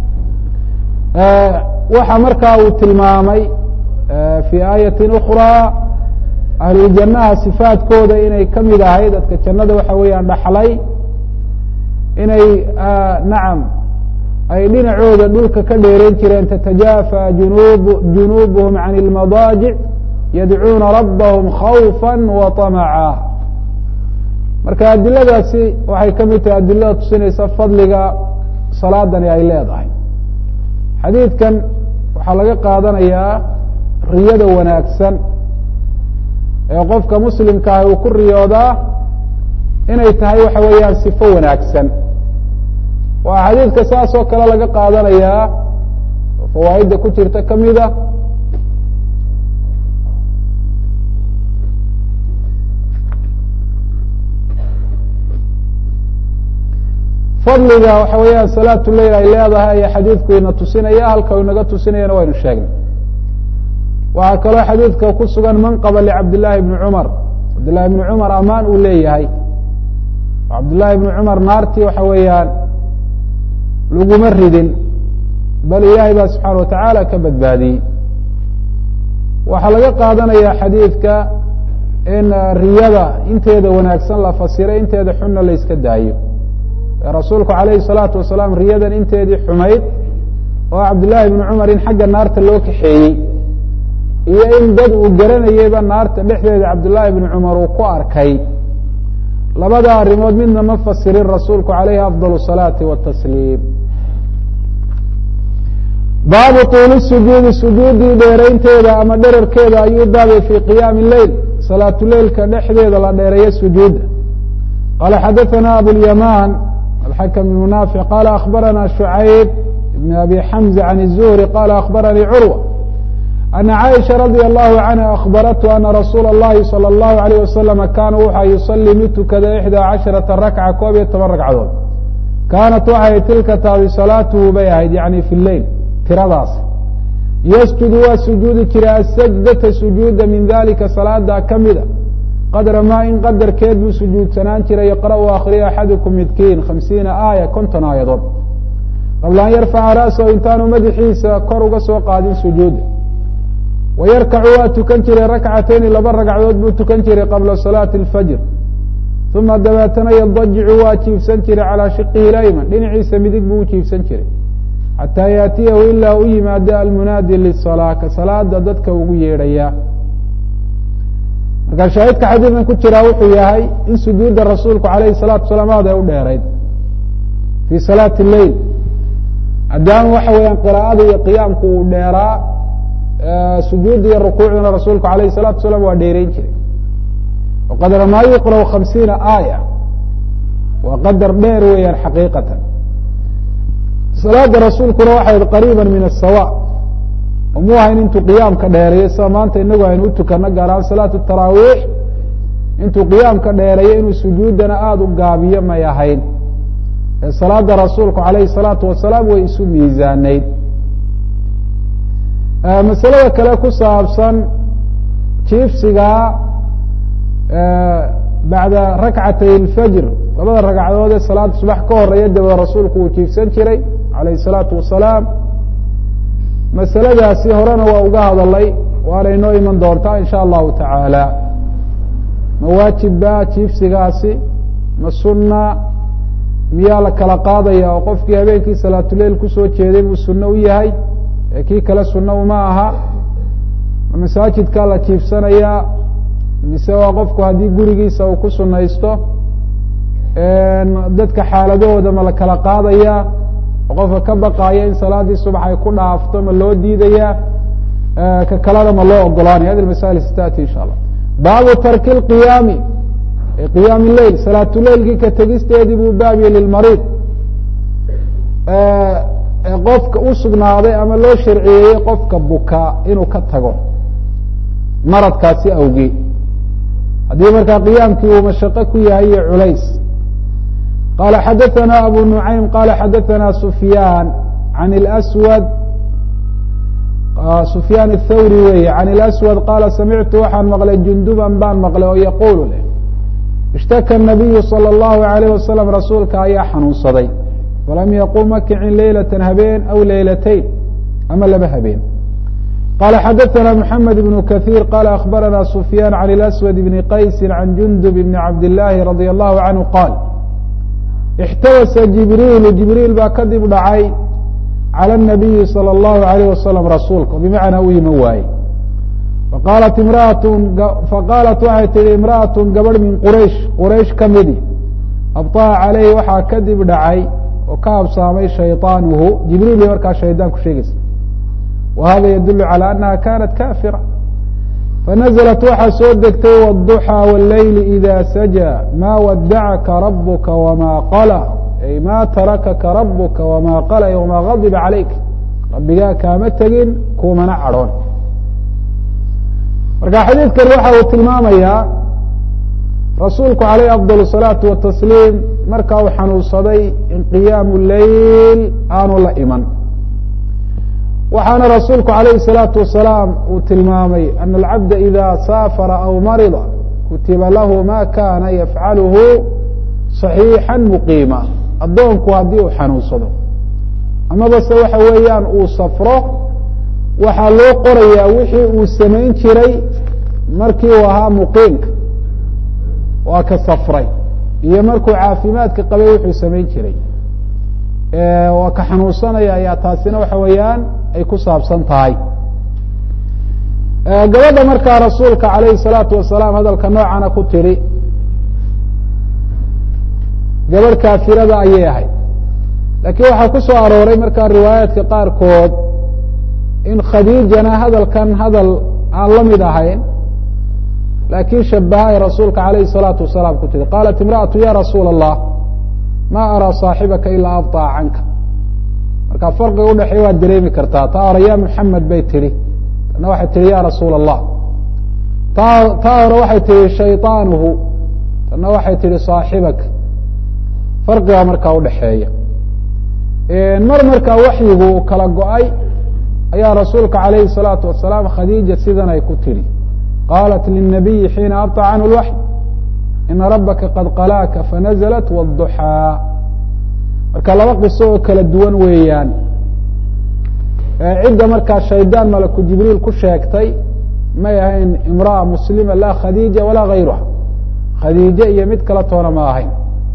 waxa markaa uu tilmaamay fii aayatin ukraa ahluljanaha sifaadkooda inay ka mid ahay dadka jannada waxa weeyaan dhaxlay inay nacam ay dhinacooda dhulka ka dheereyn jireen tatajaafa junuubuhum can اlmadaajic yadcuuna rabbahum khawfa wa طamaca marka adiladaasi waxay ka mid tahay adilada tusinaysa fadliga salaadani ay leedahay xadiidkan waxaa laga qaadanayaa riyada wanaagsan ee qofka muslimka ah uu ku riyoodaa inay tahay waxa weeyaan sifo wanaagsan waa xadiidka saas oo kale laga qaadanayaa oo fawaa'idda ku jirta kamida fadliga waxa weeyaan salaatu leyl ay leedahay ayaa xadiidku ina tusinaya halka u inaga tusinayana waynu sheegnay waxaa kaloo xadiidka ku sugan manqaba licabdillaahi bni cumar cabdillahi bni cumar amaan uu leeyahay cabdullaahi bni cumar naartii waxa weeyaan laguma ridin bal ilaahay baa subxaana watacaala ka badbaadiyey waxaa laga qaadanaya xadiidka in riyada inteeda wanaagsan la fasiray inteeda xunna la iska daayo rasuulku alayhi الsalaatu wasalaam riyadan inteedii xumayd oo cabdillaahi bni cumar in xagga naarta loo kaxeeyey iyo in dad uu garanayeyba naarta dhexdeeda cabdullaahi bni cumar uu ku arkay labada arrimood midna ma fasirin rasuulku alayhi afضal الsalaati wالtasliim baabu tuuli sujuudi sujuudii dheeraynteeda ama dherarkeeda ayuu baabay fii qiyaami leyl salaatu leylka dhexdeeda la dheereeyo sujuudda qala xadaثana abulyamaan الحكم بن نافع قال أخبرنا شعيب بن أبي حمزة عن الزهري قال أخبرني عروة أن عائشة رضي الله عنها أخبرته أن رسول الله صلى الله عليه وسلم كان وxa يصلي mid tukada 11 ركعة koob iyo 10 رagcadood كانت waxay tilka taadi صلاaته bay ahayd يعني في الليل tiradaas يسجد waa sujuudi jiray السجدة sujuuda min ذalika صلاada kamida qadra maa in qadarkeed buu sujuudsanaan jiray yaqra' u akriya axadukum midkiin 50 aaya 50 aayadood qabla an yarfaca ra'sahu intaanu madaxiisa kor uga soo qaadin sujuuda wayarkacu waa tukan jiray rakcatayni 2 ragcadood buu tukan jiray qabla salaati اlfajr uma dabeetana yadajicu waa jiifsan jiray calaa shiqihi layman dhinaciisa midig buu u jiifsan jiray xataa yaatiyahu ilaa u yimaada almunaadi lisalaa ka salaada dadka ugu yeedhaya marka shaahidka xadiidkan ku jiraa wuxuu yahay in sujuudda rasuulku alayhi الsalaatu wasalaam aad ay u dheerayd fii salaati leyl maadaama waxa weeyaan qiraa'ada iyo qiyaamku uu dheeraa sujuudda iyo rukuucdana rasuulku alayhi الsalaatu wasalaam waa dheereyn jiray waqadra maa yuqra'u 50 aaya waa qadar dheer weeyaan xaqiiqatan salaada rasuulkuna waxay qariiba min aلsawa mu ahayn intuu qiyaamka dheereeyo sida maanta inagu aynu u tukano gaar ahaan salaatu taraawiix intuu qiyaamka dheereeyo inuu sujuuddana aada u gaabiyo may ahayn ee salaada rasuulku alayhi الsalaatu wasalaam way isu miisaaneyd masalada kale ku saabsan jiifsiga bacda rakcatay اlfajr 2 ragcadood ee salaada subax ka horeeya daba rasuulku uu jiifsan jiray alayhi الsalaatu wasalaam masaladaasi horena waa uga hadalay waana inoo iman doontaa in sha allahu tacaala ma waajibba jiifsigaasi ma sunna miyaa la kala qaadaya oo qofkii habeenkii salaatuleil kusoo jeeday buu sunno u yahay ee kii kale sunna uma aha ma masaajidkaa la jiifsanayaa mise waa qofku haddii gurigiisa uu ku sunaysto dadka xaaladahooda ma la kala qaadaya qofka ka baqaaya in salaadii subax ay ku dhaafto ma loo diidaya ka kalena ma loo ogolaanaya hadi masail stati insha allah baabu tarki اqiyaami qiyaam leyl salaatuleilkii ka tegisteedii buu baabiye lilmariid qofka u sugnaaday ama loo sharciyeeyey qofka bukaa inuu ka tago maradkaasi awgee haddii markaa qiyaamkii uu mashaqo ku yahay iyo culays qala xadaثna abu nuعaym qala xadaثna sufyaan عan اlأswad sufyaan الthawri weeye عan اlأswad qaala samictu waxaan maqlay junduban baan maqlay oo yaqulu leh ishtaka الnabiyu salى الlahu عalيه wasalam rasuulka ayaa xanuunsaday falam yaqum ma kicin leylata habeen aw leylatayn ama laba habeen qala xadaثna mحamed بن kaثيir qala akhbarana sufyaan عan اlأswad bni qaysi عan jundub bni cabd الlahi radي الlahu canhu qaal اxtawasa jibriilu jibriil baa kadib dhacay calى الnabiyi salى الlahu عalيه wasalam rasuulka bimacnaa u iman waaye faqaalat waxay tihi imra'aة gabadh min quraysh ka midi abطaca calayhi waxaa kadib dhacay oo ka habsaamay shayطaanuhu jibriil bay markaa shaydaan ku sheegaysa wa hada yadul calى anaha kanat kafira fanazlat waxaa soo degtay wالضuxى wاleyli إida sajى ma wadacaka rabuka wma qala ay ma tarakaka rabuka wma qala wma gadiba calayk rabbigaa kaama tegin kuumana cadhoon marka xadiidkan waxa uu tilmaamayaa rasuulku عalayh afضل الصalaaةu watasliim marka uu xanuunsaday in qiyaamu leyl aanu la iman waxaana rasuulku عalayh الصalaaةu wasalaam uu tilmaamay ana alcabda ida saafara aw marida kutiba lahu ma kana yafcalhu صaxiixa muqiima addoonku haddii uu xanuunsado amaba se waxa weeyaan uu safro waxaa loo qorayaa wixii uu samayn jiray markii uu ahaa muqiimka waa ka safray iyo markuu caafimaadka qabay wuxuu samayn jiray waa ka xanuunsanaya ayaa taasina waxa weeyaan ay ku saabsan tahay gabadha markaa rasuulka calayhi الsalaatu wasalaam hadalka noocana ku tidhi gabadh kaafirada ayay ahayd laakiin waxaa ku soo arooray markaa riwaayaadka qaarkood in khadiijana hadalkan hadal aan la mid ahayn laakiin shabahay rasuulka calayhi الsalaatu wasalaam ku tidhi qaalat imra'atu ya rasuula الlah ma araa صaaxibaka ilaa abطaca canka marka farqiga udhexeeya waad dareemi kartaa taa hore ya muxamed bay tihi tana waxay tihi ya rasuula الlah taa hore waxay tihi shayطaanuhu tana waxay tihi صaaxibaka farqiga markaa udhexeeya mar markaa waxyigu kala go-ay ayaa rasuulka عalayhi الصalaaةu wasalaam khadiija sidan ay ku tidhi qaalat lلnabiyi xiina abطa canhu اlwaxy ina rabaka qad qalaaka fanazlat wالضuxaa marka laba qiso oo kala duwan weeyaan cidda markaa shaydaan malaku jibriil ku sheegtay may ahayn imraأa muslima la khadiija walaa gayruha khadiije iyo mid kala toona ma ahayn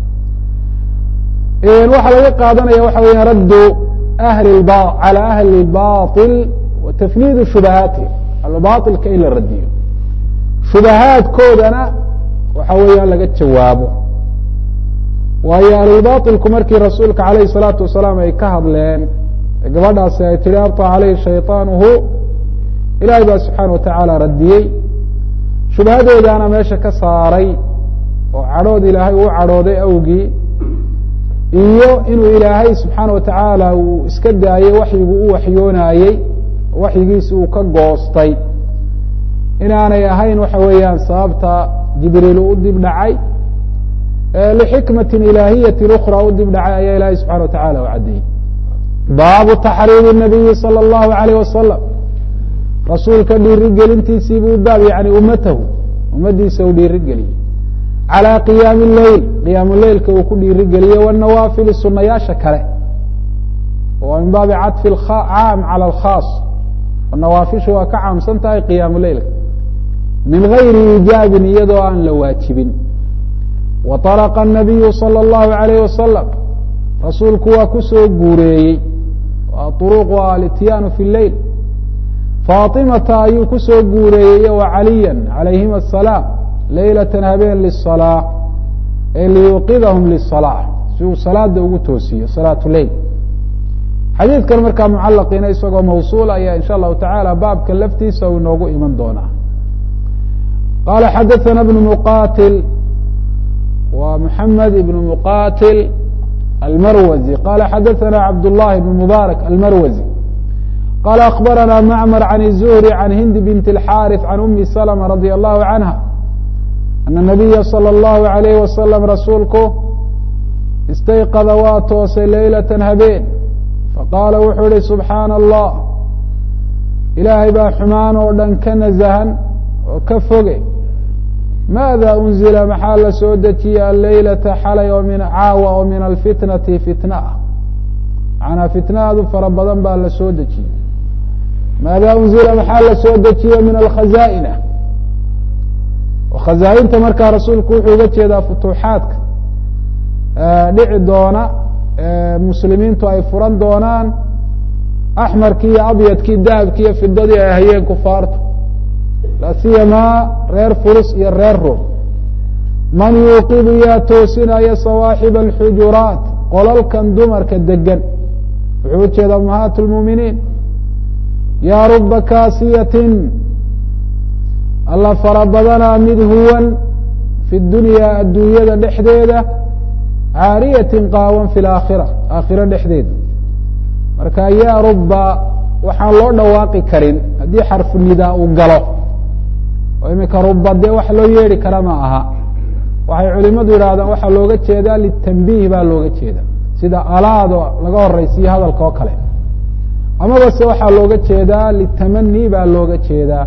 waxaa laga qaadanaya waxa weya raddu calى ahli اbaطil wa tafniidu shubahaatihim albaطilka in la radiyo shubahaadkoodana waxa weeyaan laga jawaabo waayo ahlulbaطilku markii rasuulka عalayه الsalaatu wasalaam ay ka hadleen gabadhaasi ay tihi abطa calayhi shayطaanuhu ilahay baa subxaana watacaala radiyey shubahadoodaana meesha ka saaray oo cadhood ilaahay uu cadhooday awgii iyo inuu ilaahay subxaana watacaala uu iska daayey waxyigu u waxyoonayey waxyigiisi uu ka goostay inaanay ahayn waxa weeyaan sababta jibriil u dib dhacay lixikmati ilaahiyati ukra u dib dhacay ayaa ilaahay subxana watacaala u caddeeyey baabu taxriimi الnabiyi salى الlahu عalayh wasalam rasuulka dhiirigelintiisii buu baab yani ummatahu ummadiisa uu dhiirigeliyey calى qiyaami leyl qiyaamu leylka uu ku dhiirigeliye wanawaafili sunayaasha kale waa min baabi caطfi caam calى اlkhaas nawaafishu waa ka caamsan tahay qiyaamu leylka min gayri iijaabin iyadoo aan la waajibin waطalqa الnabiyu salى الlahu عalayh wasalam rasuulku waa ku soo guureeyey طuruq waa alityaanu fi leyl faatimata ayuu ku soo guureeyey wa caliya calayhima الsalaam leylatan habeen liلصalاة ee liyuqidahum liلصalاة si uu salaada ugu toosiyo salaatu leyl xadiidkan markaa mucalaqiina isagoo mawsuul ayaa in sha allahu taعala baabka laftiisa uu inoogu iman doonaa qala xadaثana بن muqatil wa mحamed ibn muqatil almarwazi qala xadaثana cabd الlahi بn mubaarak almarwazi qال أخبرنا معmر عن الزهري عن hind بنت الحاrث عن أmi سلمة رضي الله عنها أن النبya صلى الله عليه وسلم rasuulku اstayqda waa toosay laylaة habeen faqاala wuxuu ihi سubحaana الlah ilaahay baa xumaan oo dhan ka naزhan oo ka foge maada unzila maxaa la soo dejiye alleylata xalay oo min caawa oo min alfitnati fitna ah macnaa fitnaadu fara badan baa la soo dejiyey maada unzila maxaa la soo dejiye min alkhazaa'ina oo khazaa-inta markaa rasuulku wuxuu uga jeedaa futuuxaadka dhici doona muslimiintu ay furan doonaan axmarkii iyo abyadkii dahabkii iyo fidadii ay hayeen kufaartu la siyamaa reer furus iyo reer rum man yuuqidu yaa toosinaya sawaaxiba alxujuraat qolalkan dumarka degan wuxuu ujeeda ummahaat lmuuminiin yaa ruba kaasiyatin alla fara badanaa mid huwan fi dunyaa adduunyada dhexdeeda caariyatin qaawan fi laakhira aakhiro dhexdeeda marka yaa ruba waxaan loo dhawaaqi karin haddii xarfu nidaa uu galo oo imika ruba dee wax loo yeedhi kara ma aha waxay culimadu yidhahdaan waxaa looga jeedaa litanbiih baa looga jeeda sida alaado laga horeysiiye hadalka oo kale amaba se waxaa looga jeedaa litamani baa looga jeedaa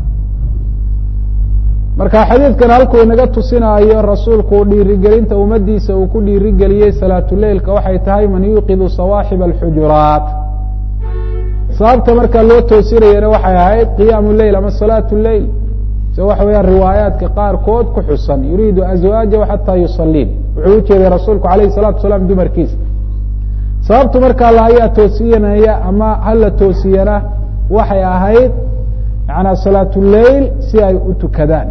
marka xadiidkan halkuu inaga tusinaayo rasuulku dhiirigelinta ummadiisa uu ku dhiirigeliyey salaatuleilka waxay tahay man yuuqidu sawaaxiba alxujuraat sababta markaa loo toosinayana waxay ahayd qiyaamu leil ama salaat leil se waxa weeyaan riwaayaadka qaarkood ku xusan yuriidu azwaajahu xataa yusaliin wuxuu ujeeday rasuulku alayhi الsalatu wasalaam dumarkiisa sababtu markaa la ayaa toosiyanaya ama hala toosiyana waxay ahayd manaa salaatuleil si ay u tukadaan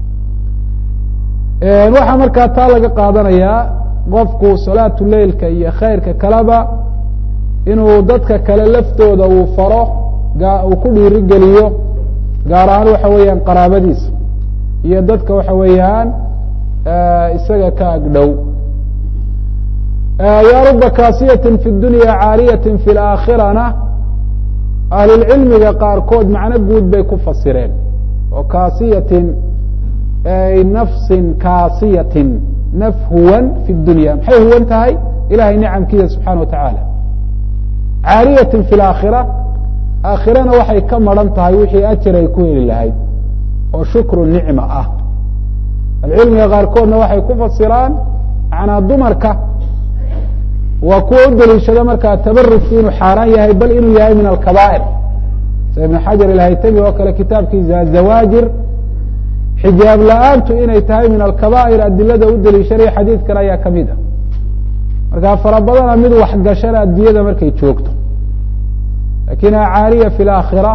waxaa markaa taa laga qaadanayaa qofku salaatu leilka iyo khayrka kaleba inuu dadka kale laftooda uu faro uu ku dhiirigeliyo gaar ahaan waxa weeyaan qaraabadiisa iyo dadka waxa weeyaan isaga ka agdhow yaa ruba kaasiyatin fi dunya caariyatin fi laakhirana ahlulcilmiga qaarkood macno guud bay ku fasireen oo kaasiyatin nafsin kaasiyatin naf huwan fi dunya maxay huwan tahay ilahay nicamkiisa subxaana watacaala caariyatin fi laakhira aakhirana waxay ka maran tahay wixii ajar ay ku heli lahayd oo shukru nicma ah alcilmiga qaarkoodna waxay ku fasiraan macnaa dumarka waa kuwa u daliishada markaa tabarujku inuu xaaraan yahay bal inuu yahay min alkabaa'ir sida ibn xajar alhaytami oo kale kitaabkiisa azawaajir xijaab la-aantu inay tahay min alkabaa'ir adilada u daliishanaya xadiidkan ayaa kamid ah markaa fara badana mid waxgashana addunyada markay joogto lakin acaariya fi laakhira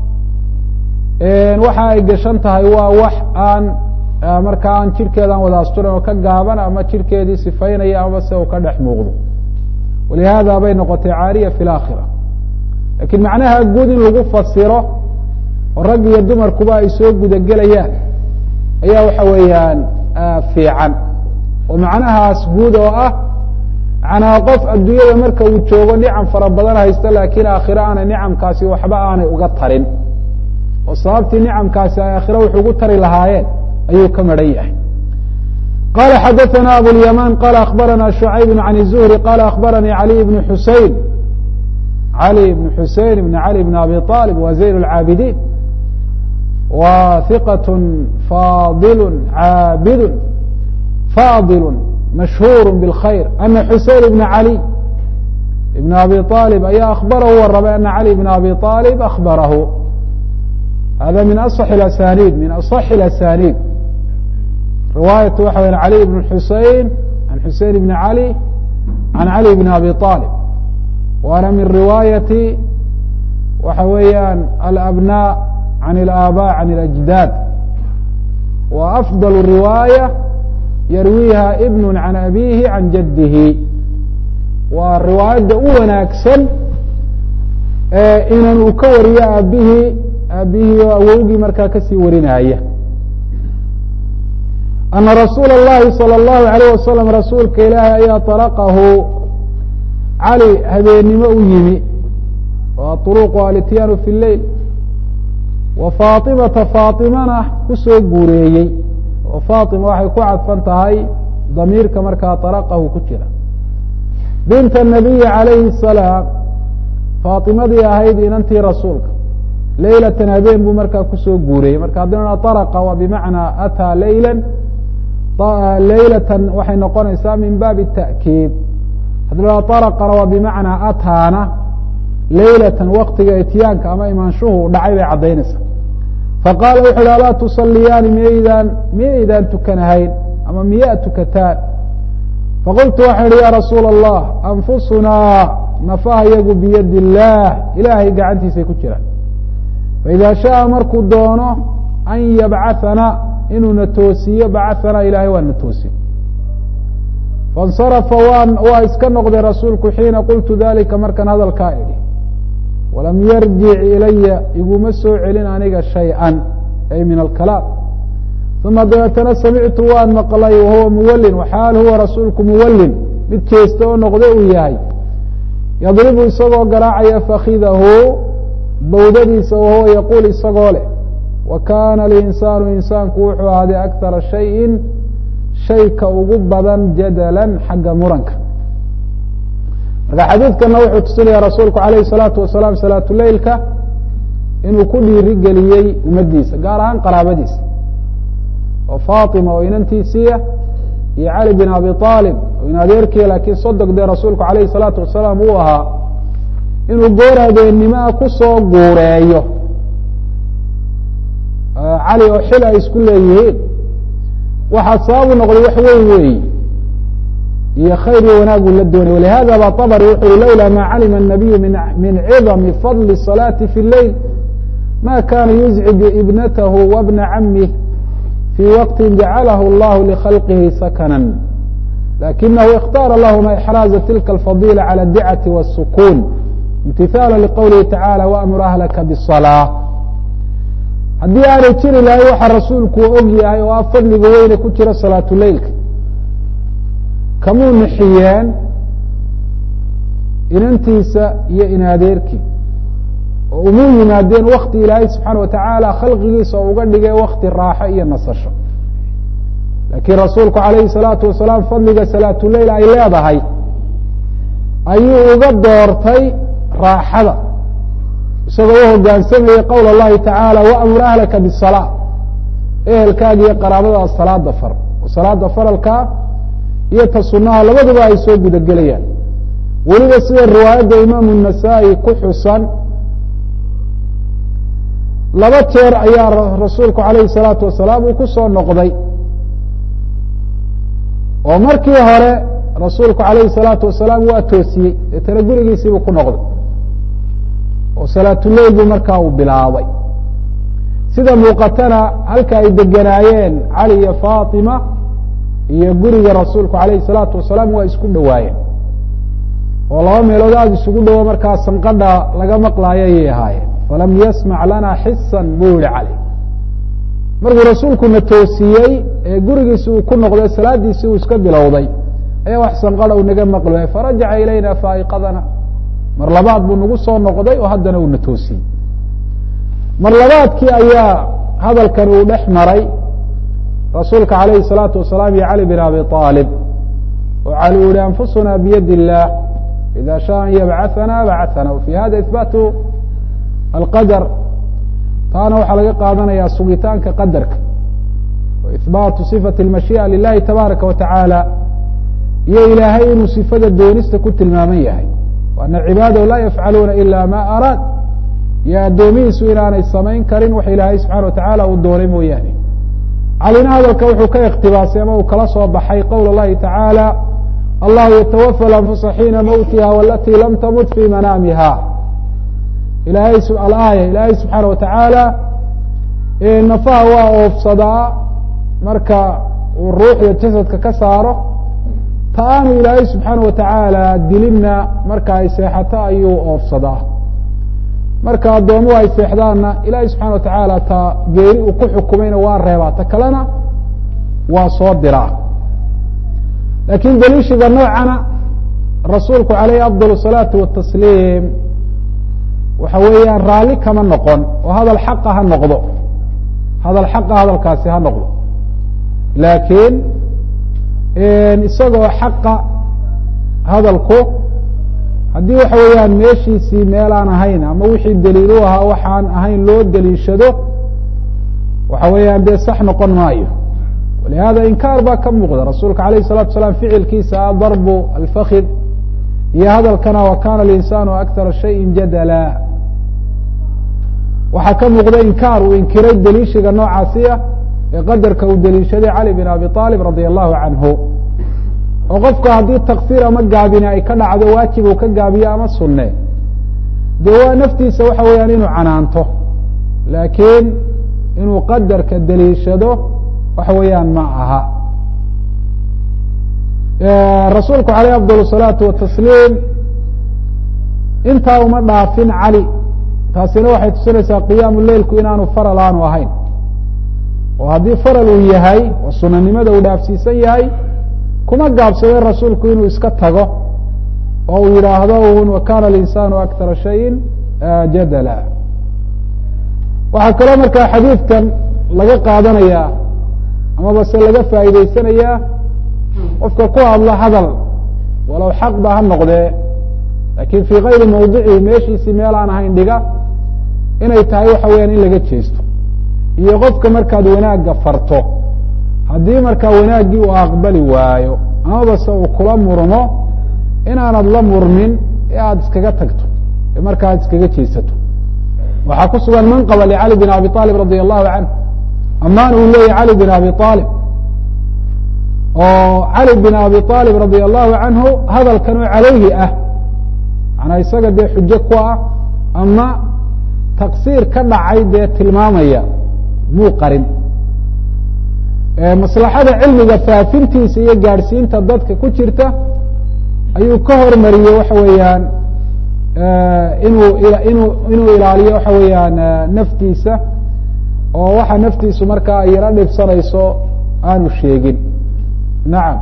waxa ay gashan tahay waa wax aan markaa aan jidhkeeda aan wada asturan oo ka gaaban ama jidhkeedii sifaynaya ama se uu ka dhex muuqdo walihada bay noqotay caariya fi laakhira lakin macnaha guud in lagu fasiro oo rag iyo dumarkuba ay soo gudagelayaan ayaa waxa weeyaan fiican oo macnahaas guud oo ah manaa qof adduunyada marka uu joogo nicam fara badan haysta lakin aakhiro aanay nicamkaasi waxba aanay uga tarin oo sababtii nicamkaasi ay aakhiro wuxu ugu tari lahaayeen ayuu ka maran yahay qala xadaثna abulyaman qala akhbarana shucayb can الzuhri qala akhbaranii عali bn xusein عali bn xusein bn عali bn abi طalib wa zayn اlcaabidiin wa hiqaة fadil caabid fadil mashhur bاlkhayr ana xusein bn عali bn abi طalib ayaa akhbarahu warabay ana عali bn abi طalib akhbarahu hada min aصx اasanid min aصx اasanid riwaayatu waxa weya عali bn xusein an xusein bn عali can عali bn abi طalib waana min riwaayati waxa weeyaan alabnاء can اlآbاء can اlأjdaad wa afضل riwaayة yarwiha ibn can abihi can jadihi waa riwaayadda u wanaagsan inan uu ka wariyo aabihii oo awowgii markaa kasii warinaya ana rasuula اllahi salى اllahu عalيyه wasalam rasuulka ilaahay ayaa طalaqahu cali habeennimo u yimi طرق الاتيان في الليل وفاطمة فاطمana kusoo guureeyey oo فاطمة waxay ku cadfan tahay ضميirka markaa طرقhu ku jira بنت النبي عليه السلام فاطmadii ahayd inantii rasuulka ليلة habeen buu markaa kusoo guureeyey marka haddana طرقa waa بمعنىa أtىa ليلا ليلة waxay noqonaysaa min bاب التأكيid haddii طرقna waa بمعنىa أtاana ليلة waktiga ityaanka ama imaanshuhu dhacay bay caddaynaysaa faqاala wuxu uhi alaa تصaliyaani miyaydaan tukanahayn ama miyaa tukataan faqultu waxaan ihi ya rasuula الlah أنfusunaa nafaha yagu biyadi الlah ilaahay gacantiisay ku jiraan faإida shaءa markuu doono an yabcaثana inuuna toosiyo bacaثana ilahay waa na toosiyo faاnsarafa waa iska noqday rasuulku xiina qultu dalika markan hadalkaa idhi walam yarjic ilaya iguma soo celin aniga shayئa ay min alkalaam uma dabeetana samictu waan maqlay wahuwa muwalin waxaal huwa rasuulku muwalin mid jeesta oo noqdo uu yahay yadribu isagoo garaacaya fakidahu bawdadiisa wahuwa yaquul isagoo leh wa kana alinsaanu insaanku wuxuu ahaaday akara shayin shayka ugu badan jadala xagga muranka marka xadiidkana wuxuu tusinaya rasuulku alayh الsalaatu wasalaam salaatuleilka inuu ku dhiiri geliyey ummaddiisa gaar ahaan qaraabadiisa oo faطima oo inantiisiiya iyo cali bin abi طaalib oo in adeerkiya laakiin sodog dee rasuulku alayh الsalaatu wasalaam uu ahaa inuu goor habeenimaa kusoo guureeyo cali oo xil ay isku leeyihiin waxaa sababu noqday wax weyn weeyi iyo khayr iyo wanaag uu la doonay walihada ba طabri wuxu uhi lawla ma calima الnabiyu min ciظami fadli الصalaaةi fi اleyl ma kana yuzcibu ibnatahu wabna camih fii waqti jacalahu اllah likhalqihi sakana lakinahu اkhtaara lahma ixraaza tilka اlfadila calى اdicati wالsukun imtihاala liqowlihi tacaalى waamur ahlaka bالصalaaة haddii aanay jiri lahay waxa rasuulku og yahay oo ah fadliga weyne ku jira salaatuleilka kamuu nixiyeen inantiisa iyo in adeerkii oo umuu yimaadeen wakti ilaahay subxaana watacaala khalqigiisa oo uga dhigay wakti raaxo iyo nasasho laakiin rasuulku alayhi الsalaatu wasalaam fadliga salaatuleil ay leedahay ayuu uga doortay raaxada isagoo u hogaansamayey qowl اllahi tacaalى waamur ahlaka bالصalاة ehelkaaga iyo qaraabadaas salaada far oo salaada faralkaa iyo ta sunaha labaduba ay soo guda gelayaan weliba sida riwaayadda imaamu النasaaئي ku xusan laba jeer ayaa rasuulku alayhi الsalaatu wasalaam uu ku soo noqday oo markii hore rasuulku alayhi الsalaatu wasalaam waa toosiyey deetana gurigiisiibuu ku noqday oo salaatuleil buu markaa uu bilaabay sida muuqatana halka ay deganaayeen cali iyo faطima iyo guriga rasuulku alayhi الsalaatu wasalaam waa isku dhowaayeen oo laba meelood aada isugu dhowo markaa sanqadha laga maqlaayo ayay ahaayeen falam yasmac lana xisan buu yihi cali markuu rasuulkuna toosiyey ee gurigiisi uu ku noqday salaadiisii uu iska bilowday ayaa wax sanqadha uu naga maqli waayey farajaca ilayna faaiqadana mar labaad buu nagu soo noqday oo haddana uuna toosiyey mar labaadkii ayaa hadalkan uu dhex maray rasuulka alayhi الsalaatu wasalaam iyo cali bin abi طaalib oo cali uu yihi anfusuna biyadi الlah ida shaء an yabcaثana bacaثana fi hada ihbaatu alqadar taana waxaa laga qaadanaya sugitaanka qadarka o ihbaatu صifaة اlmashiiئة lilahi tabaaraka wa taعaalى iyo ilaahay inuu sifada doonista ku tilmaaman yahay ana cibaadahu laa yafcaluuna ila ma araad iyo addoomihiisu inaanay samayn karin wax ilaahay subxana watacaala uu doonay mooyaane calina hadalka wuxuu ka ikhtibaasay ama uu kala soo baxay qowl اllahi tacaalى allahu yatawafa anfusa xiina mawtiha walatii lam tamut fi manaamiha alaaya ilaahay subxaana watacaala nafaha waa oofsadaa marka uu ruuxda jasadka ka saaro ta aanu ilaahay subxaana watacaala dilinna marka ay seexato ayuu oofsadaa marka addoomuhu ay seexdaanna ilaahay subxana watacaala ta geeri uu ku xukumayna waa reebaa ta kalena waa soo diraa laakiin daliishiga noocana rasuulku alayhi afضal الصalaaةu watasliim waxa weeyaan raalli kama noqon oo hadal xaqa ha noqdo hadalkaasi ha noqdo laakiin isagoo xaqa hadalku haddii waxa weeyaan meeshiisii meel aan ahayn ama wixii daliil u ahaa waxaan ahayn loo daliishado waxa weeyaan dee sax noqon maayo walihada inkaar baa ka muuqda rasuulka alayh الsalatu asalaam ficilkiisa ah darbu alfakid iyo hadalkana wa kana alinsaanu akara shayin jadala waxaa ka muuqda inkaar uu inkiray daliishiga noocaasi ah ee qadarka uu daliishaday cali bin abi طaalib radia allahu canhu oo qofka haddii taksiir ama gaabine ay ka dhacdo waajib uu ka gaabiyo ama sunne dee waa naftiisa waxa weeyaan inuu canaanto laakiin inuu qadarka daliishado waxa weeyaan ma aha rasuulku aleyh afضal الصalaaةu watasliim intaa uma dhaafin cali taasina waxay tusinaysaa qiyaamu leilku inaanu faral aanu ahayn oo haddii faral uu yahay oo sunanimada uu dhaafsiisan yahay kuma gaabsadeen rasuulku inuu iska tago oo uu yidhaahdo un wakana alinsaanu akara shayin jadala waxaa kaloo markaa xadiidkan laga qaadanaya amaba se laga faa'iideysanayaa qofka ku hadla hadal walow xaq ba ha noqdee laakiin fii kayri mawdicihi meeshiisii meel aan ahayn dhiga inay tahay waxa weyaan in laga jeesto iyo qofka markaad wanaagga farto haddii markaa wanaaggii uu aqbali waayo amaba se uu kula murmo inaanad la murmin ee aada iskaga tagto ee markaa aad iskaga jeesato waxaa ku sugan manqaba licali bin abi aalib radia allahu canhu amaan uu leeyahy cali bin abi aalib oo cali bin abi aalib radia allahu canhu hadalkan oo calayhi ah manaa isaga dee xujo ku ah ama taqsiir ka dhacay dee tilmaamaya muu qarin maslaxada cilmiga faafintiisa iyo gaadhsiinta dadka ku jirta ayuu ka hormariyey waxa weeyaan inuu ilaaliyo waxa weeyaan naftiisa oo waxa naftiisu markaa ay yaro dhibsanayso aanu sheegin nacam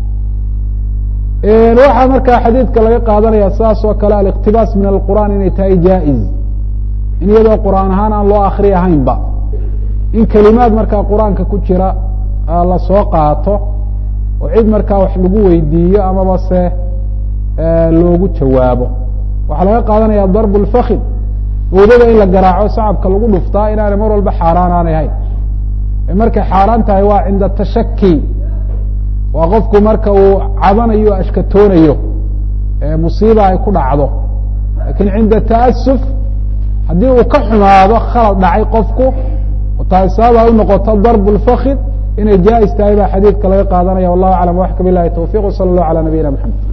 waxaa markaa xadiidka laga qaadanaya saas oo kale aliqtibaas min alqur'an inay tahay jaa-iz in iyadoo qur'aan ahaan aan loo akri ahaynba in kelimaad markaa qur-aanka ku jira la soo qaato oo cid markaa wax lagu weydiiyo amaba se loogu jawaabo waxaa laga qaadanaya darb اlfakid oodada in la garaaco sacabka lagu dhuftaa inaanay mar walba xaaraan aanay hayn markay xaaraan tahay waa cinda tashaki waa qofku marka uu cabanayo ashkatoonayo musiiba ay ku dhacdo lakin cinda taasuf haddii uu ka xumaado khalad dhacay qofku tahay sababa u noqoto darb اlfakid inay jaa-is tahay baa xadiidka laga qaadanaya wallahu aclam waxka bilahi tawfiq wsala اllah alى nabiyina mxamed